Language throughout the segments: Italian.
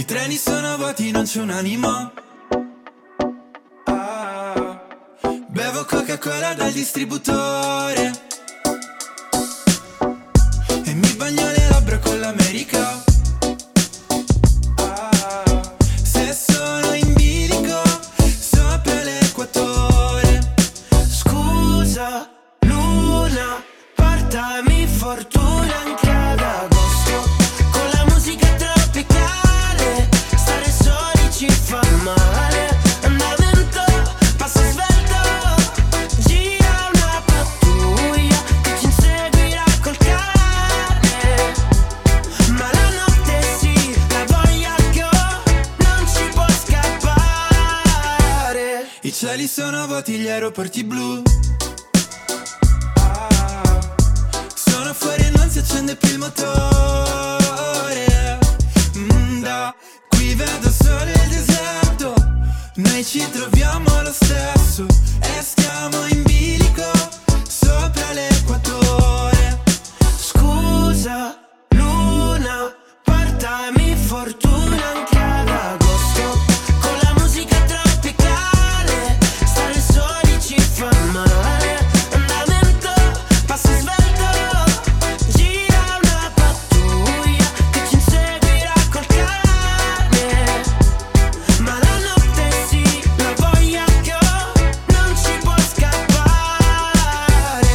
treni sono vuoti, non c'è un'anima. Bevo Coca-Cola dal distributore e mi bagno le labbra con l'America. Se sono in bilico sopra l'equatore. Scusa, luna, portami fortuna anche ad agosto. Con la musica tropicale, stare soli ci fa male. Andamento, passo svelto, gira una pattuglia che ci inseguirà col cane. Ma la notte sì, la voglia che ho non ci può scappare. I cieli sono vuoti, gli aeroporti blu. Sono fuori e non si accende più il motore. Da qui vedo solo il deserto. Noi ci troviamo lo stesso e stiamo in bilico sopra l'equatore. Scusa, luna, portami fortuna anche ad agosto. Con la musica tropicale, stare soli ci fa male. Andamento, passo svelto, gira una pattuglia che ci inseguirà col cane. Ma la notte sì, la voglia che ho non ci può scappare.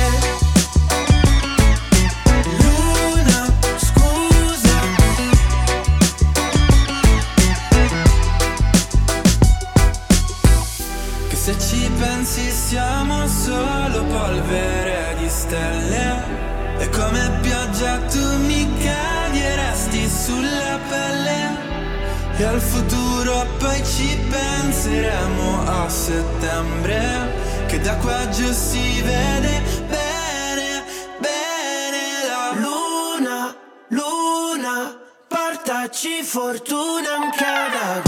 Luna, scusa. Che se ci pensi siamo solo polvere di stelle. E come pioggia tu mi cadi e resti sulla pelle. E al futuro poi ci penseremo a settembre, che da qua giù si vede bene, bene la Luna, luna, portaci fortuna anche ad